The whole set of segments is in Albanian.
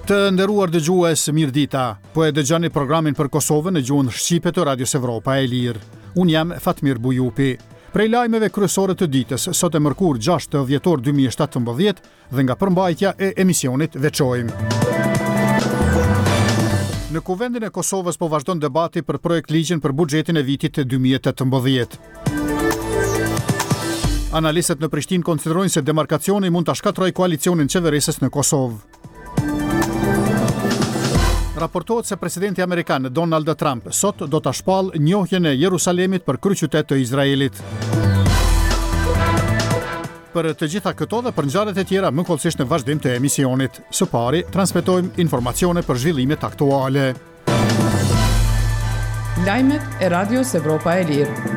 Të nderuar dëgjues, mirëdita. Po e dëgjoni programin për Kosovën në gjuhën shqipe të Radios Evropa e Lirë. Unë jam Fatmir Bujupi. Prej lajmeve kryesore të ditës, sot e mërkur 6 dhjetor 2017 dhe nga përmbajtja e emisionit veçojmë. Në Kuvendin e Kosovës po vazhdon debati për projekt ligjin për buxhetin e vitit 2018. Analistët në Prishtinë konsiderojnë se demarkacioni mund ta shkatërrojë koalicionin qeverisës në Kosovë. Raportohet se presidenti amerikan Donald Trump sot do ta shpallë njohjen e Jerusalemit për kryeqytet të Izraelit. Për të gjitha këto dhe për ngjarjet e tjera më kollësisht në vazhdim të emisionit. Së pari, transmetojmë informacione për zhvillimet aktuale. Lajmet e Radios Evropa e Lirë.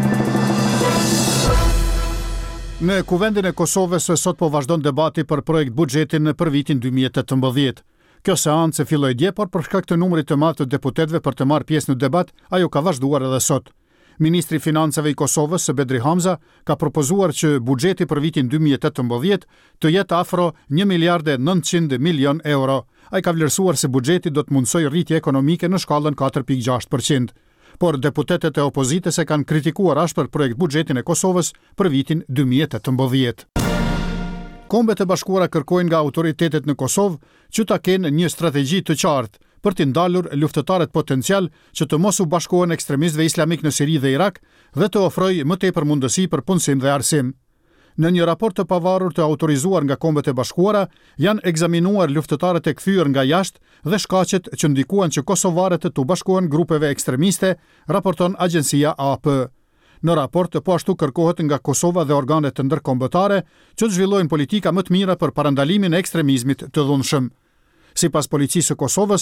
Në Kuvendin e Kosovës sot po vazhdon debati për projekt buxhetin për vitin 2018. Kjo seancë filloi dje, por për shkak të numrit të madh të deputetëve për të marrë pjesë në debat, ajo ka vazhduar edhe sot. Ministri i Financave i Kosovës, Bedri Hamza, ka propozuar që buxheti për vitin 2018 të jetë afro 1 miliard e 900 milion euro. Ai ka vlerësuar se buxheti do të mundsojë rritje ekonomike në shkallën 4.6%. Por deputetët e opozitës e kanë kritikuar ashpër projekt buxhetin e Kosovës për vitin 2018. Kombet e Bashkuara kërkojnë nga autoritetet në Kosovë që ta kenë një strategji të qartë për të ndalur luftëtarët potencial që të mos u bashkohen ekstremistëve islamik në Siri dhe Irak dhe të ofrojë më tepër mundësi për punësim dhe arsim. Në një raport të pavarur të autorizuar nga Kombet e Bashkuara, janë ekzaminuar luftëtarët e kthyer nga jashtë dhe shkaqet që ndikuan që kosovarët të bashkohen grupeve ekstremiste, raporton agjencia AP. Në raport po ashtu kërkohet nga Kosova dhe organet të ndërkombëtare që të zhvillojnë politika më të mira për parandalimin e ekstremizmit të dhunshëm. Sipas policisë së Kosovës,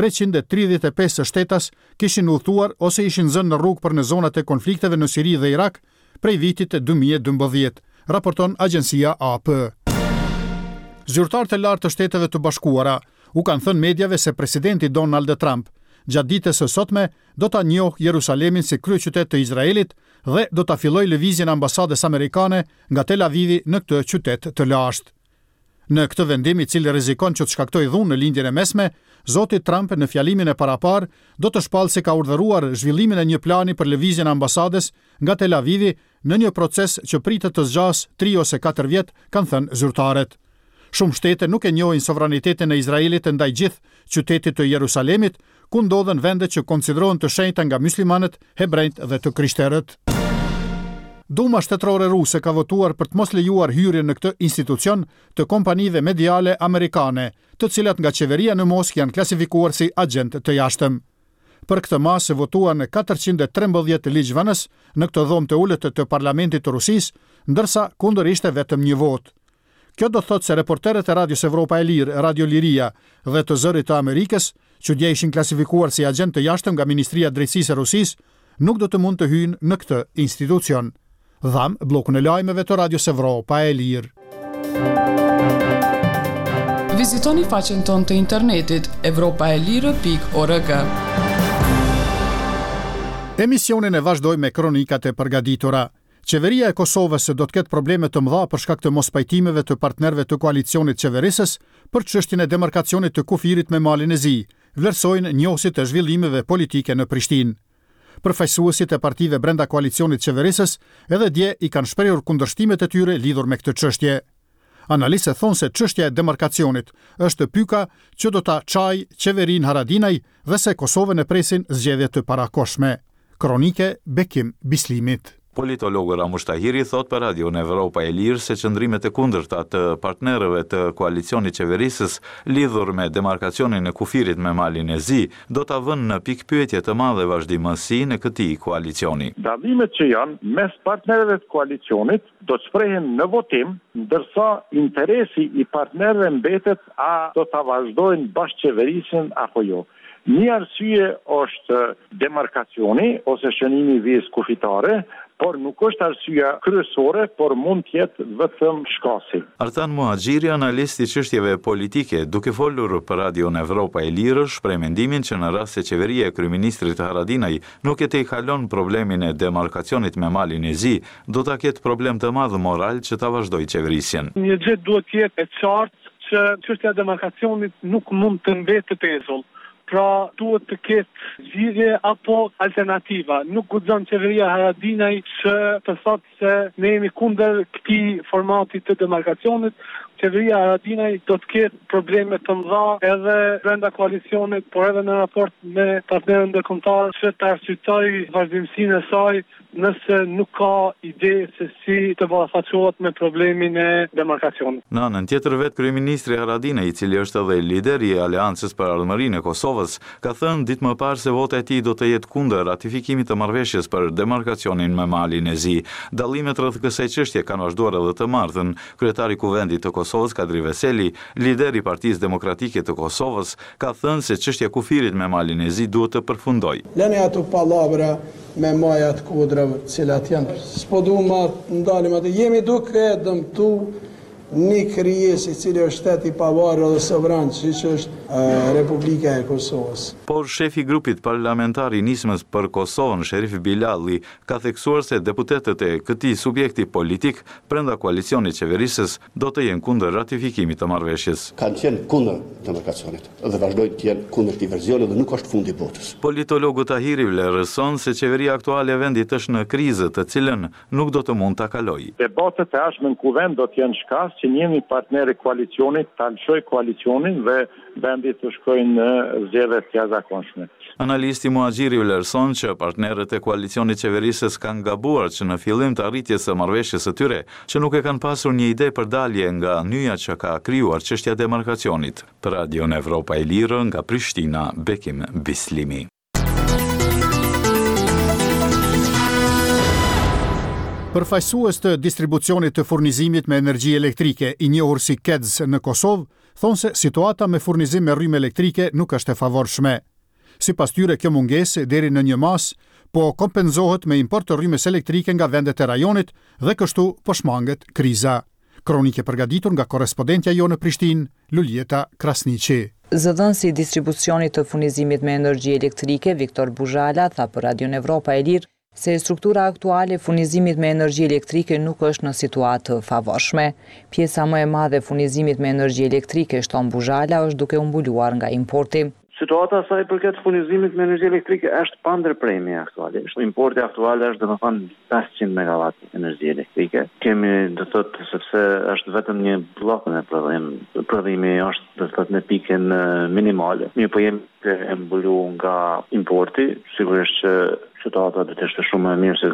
335 shtetas kishin udhëtuar ose ishin zënë në rrugë për në zonat e konflikteve në Siri dhe Irak prej vitit 2012, raporton agjencia AP. Zyrtarët e lartë të Shteteve të Bashkuara u kanë thënë medjave se presidenti Donald Trump gjatë ditës së sotme do ta njohë Jerusalemin si kryeqytet të Izraelit dhe do ta fillojë lëvizjen e ambasadës amerikane nga Tel Avivi në këtë qytet të lashtë. Në këtë vendim, i cili rrezikon që të shkaktojë dhunë në lindjen e mesme, zoti Trump në fjalimin e parapar do të shpallë se ka urdhëruar zhvillimin e një plani për lëvizjen e ambasadës nga Tel Avivi në një proces që pritet të zgjasë 3 ose 4 vjet, kanë thënë zyrtarët. Shumë shtete nuk e njohin sovranitetin e Izraelit ndaj gjithë qytetit të Jerusalemit, ku ndodhen vende që konsiderohen të shenjta nga muslimanët, hebrejt dhe të krishterët. Duma shtetërore ruse ka votuar për të mos lejuar hyrjen në këtë institucion të kompanive mediale amerikane, të cilat nga qeveria në Moskë janë klasifikuar si agent të jashtëm. Për këtë masë votuan 413 ligjvënës në këtë dhomë të ulët të parlamentit të Rusisë, ndërsa kundër ishte vetëm një votë. Kjo do thotë se reporterët e Radios Evropa e Lirë, Radio Liria dhe të Zërit të Amerikës, që dje ishin klasifikuar si agent të jashtëm nga Ministria e Drejtësisë e Rusisë, nuk do të mund të hyjnë në këtë institucion. Dham bllokun e lajmeve të Radios Evropa e Lirë. Vizitoni faqen tonë të internetit evropaelire.org. Emisionin e vazhdoj me kronikat e përgatitura. Qeveria e Kosovës do të ketë probleme të mëdha për shkak të mospajtimeve të partnerëve të koalicionit qeverisës për çështjen e demarkacionit të kufirit me malin e zi, vlerësojnë njohësit e zhvillimeve politike në Prishtinë. Përfaqësuesit e partive brenda koalicionit qeverisës edhe dje i kanë shprehur kundërshtimet e tyre lidhur me këtë çështje. Analistët thonë se çështja e demarkacionit është pyka që do ta çajë qeverinë Haradinaj dhe se Kosovën e presin zgjedhje të parakohshme. Kronike Bekim Bislimit. Politologu Ramush Tahiri thot për Radio në Evropa e Lirë se qëndrimet e kundërta të partnerëve të koalicionit qeverisës lidhur me demarkacionin e kufirit me malin e zi do ta vënë në pikpyetje të madhe vazhdimësi në këtij koalicioni. Dallimet që janë mes partnerëve të koalicionit do të shprehen në votim, ndërsa interesi i partnerëve mbetet a do ta vazhdojnë bashkëqeverisjen apo jo. Një arsye është demarkacioni ose shënimi i vizë kufitare, por nuk është arsyeja kryesore, por mund të jetë vetëm shkasi. Artan Muhaxhiri, analist i çështjeve politike, duke folur për Radio në Evropa e Lirë, shpreh mendimin që në rast se qeveria e kryeministrit Haradinaj nuk e tejkalon problemin e demarkacionit me malin e zi, do ta ketë problem të madh moral që ta vazhdojë qeverisjen. Një gjë duhet të jetë e qartë që çështja e demarkacionit nuk mund të mbetë të pezull. Pra duhet të ketë zgjidhje apo alternativa. Nuk guxon qeveria Haradinaj që të thotë se ne jemi kundër këtij formati të demarkacionit. Qeveria Haradinaj do të ketë probleme të mëdha edhe brenda koalicionit, por edhe në raport me partnerët ndërkombëtar që të arsyetoj vazhdimsinë e saj nëse nuk ka ide se si të ballafaqohet me problemin e demarkacionit. Në anën tjetër vetë kryeministri Haradinaj, i cili është edhe lideri i Aleancës për Ardhmërinë e Kosovës, ka thënë ditë më parë se vota e tij do të jetë kundër ratifikimit të marrëveshjes për demarkacionin me Malin e Zi. Dallimet rreth kësaj çështje kanë vazhduar edhe të martën. Kryetari i Kuvendit të Kosovës, Kadri Veseli, lideri i Partisë Demokratike të Kosovës, ka thënë se çështja e kufirit me Malin e Zi duhet të përfundojë. Lëni ato pallavra me majat kudrave, cilat janë. S'po duam të ndalim atë. Jemi duke dëmtu një krijesë i cili është shtet i pavarur dhe sovran, siç është Republika e Kosovës. Por shefi i grupit parlamentar i nismës për Kosovën, Sherif Bilalli, ka theksuar se deputetët e këtij subjekti politik brenda koalicionit qeverisës do të jenë kundër ratifikimit të marrëveshjes. Kanë qenë kundër demarkacionit dhe vazhdojnë të jenë kundër këtij versioni dhe nuk është fundi i botës. Politologu Tahiri vlerëson se qeveria aktuale e vendit është në krizë të cilën nuk do të mund ta kalojë. Debatet e ardhshme në kuvend do të jenë shkas që njëmi partner i koalicionit të alëshoj koalicionin dhe vendit të shkojnë në zgjedhje të jashtëzakonshme. Analisti Muhaxhiri vlerëson që partnerët e koalicionit qeverisës kanë gabuar që në fillim të arritjes së marrëveshjes së tyre, që nuk e kanë pasur një ide për dalje nga nyja që ka krijuar çështja e demarkacionit. Për Radion Evropa e Lirë nga Prishtina, Bekim Bislimi. Përfaqësues të distribucionit të furnizimit me energji elektrike, i njohur si KEDS në Kosovë, thonë se situata me furnizim me rrymë elektrike nuk është e favorshme. Sipas tyre, kjo mungesë deri në një mas po kompenzohet me import të rrymës elektrike nga vendet e rajonit dhe kështu po shmanget kriza. Kronike përgatitur nga korrespondentja jo në Prishtinë, Luljeta Krasniqi. Zëdhënësi i distribucionit të furnizimit me energji elektrike, Viktor Buzhala, tha për Radion Evropa e Lirë se struktura aktuale e furnizimit me energji elektrike nuk është në situatë të favorshme. Pjesa më e madhe e furnizimit me energji elektrike, shton Buzhala, është duke u mbuluar nga importi. Situata sa i përket furnizimit me energji elektrike është pa ndërprerje aktualisht. Importi aktual është domethënë 500 MW energji elektrike. Kemi do të thotë sepse është vetëm një bllok në prodhim. Prodhimi është do të thotë në pikën minimale. Mirë, po jemi e mbuluar nga importi, sigurisht që situata do të ishte shumë më e mirë se